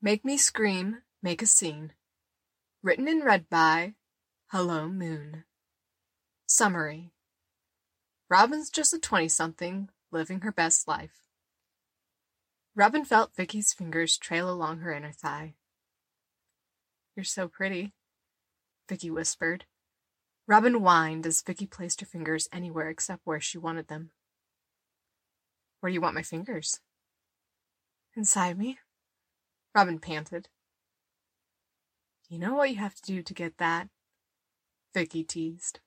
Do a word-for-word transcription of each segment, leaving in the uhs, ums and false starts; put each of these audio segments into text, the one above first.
Make Me Scream, Make a Scene. Written and read by Hello Moon. Summary. Robin's just a twenty-something, living her best life. Robin felt Vicky's fingers trail along her inner thigh. "You're so pretty," Vicky whispered. Robin whined as Vicky placed her fingers anywhere except where she wanted them. "Where do you want my fingers?" "Inside me," Robin panted. "You know what you have to do to get that," Vicky teased.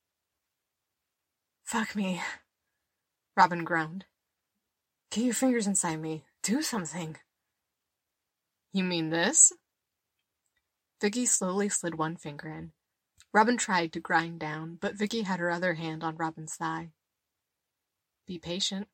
"Fuck me," Robin groaned. "Get your fingers inside me. Do something." "You mean this?" Vicky slowly slid one finger in. Robin tried to grind down, but Vicky had her other hand on Robin's thigh. "Be patient."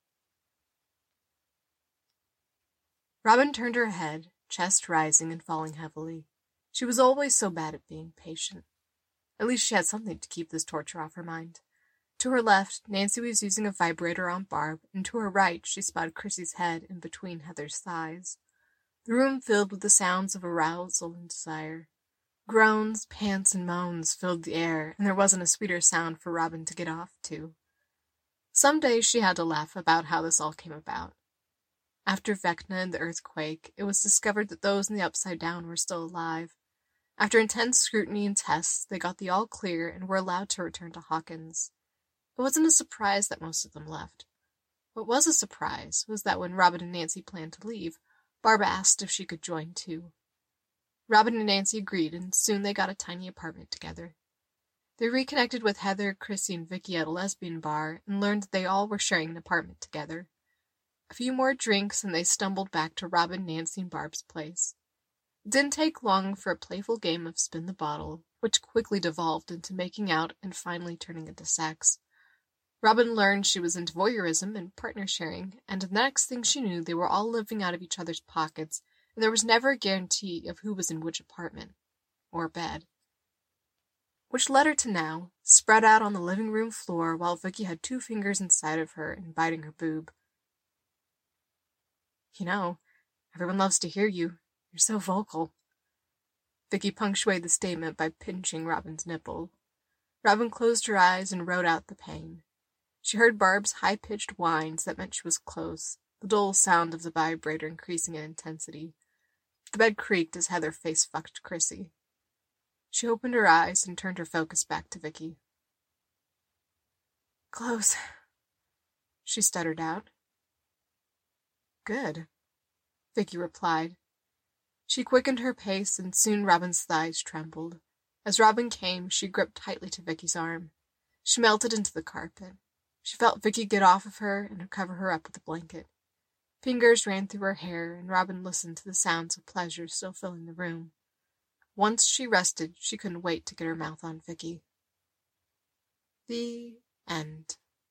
Robin turned her head, chest rising and falling heavily. She was always so bad at being patient. At least she had something to keep this torture off her mind. To her left, Nancy was using a vibrator on Barb, and to her right she spotted Chrissy's head in between Heather's thighs. The room filled with the sounds of arousal and desire. Groans, pants, and moans filled the air, and there wasn't a sweeter sound for Robin to get off to. Some days she had to laugh about how this all came about. After Vecna and the earthquake, it was discovered that those in the Upside Down were still alive. After intense scrutiny and tests, they got the all clear and were allowed to return to Hawkins. It wasn't a surprise that most of them left. What was a surprise was that when Robin and Nancy planned to leave, Barb asked if she could join too. Robin and Nancy agreed, and soon they got a tiny apartment together. They reconnected with Heather, Chrissy, and Vicky at a lesbian bar, and learned that they all were sharing an apartment together. A few more drinks, and they stumbled back to Robin, Nancy, and Barb's place. It didn't take long for a playful game of spin the bottle, which quickly devolved into making out and finally turning into sex. Robin learned she was into voyeurism and partner sharing, and the next thing she knew they were all living out of each other's pockets, and there was never a guarantee of who was in which apartment. Or bed. Which led her to now, spread out on the living room floor while Vicky had two fingers inside of her and biting her boob. "You know, everyone loves to hear you. You're so vocal." Vicky punctuated the statement by pinching Robin's nipple. Robin closed her eyes and wrote out the pain. She heard Barb's high-pitched whines that meant she was close, the dull sound of the vibrator increasing in intensity. The bed creaked as Heather face-fucked Chrissy. She opened her eyes and turned her focus back to Vicky. "Close," she stuttered out. "Good," Vicky replied. She quickened her pace, and soon Robin's thighs trembled. As Robin came, she gripped tightly to Vicky's arm. She melted into the carpet. She felt Vicky get off of her and cover her up with a blanket. Fingers ran through her hair, and Robin listened to the sounds of pleasure still filling the room. Once she rested, she couldn't wait to get her mouth on Vicky. The end.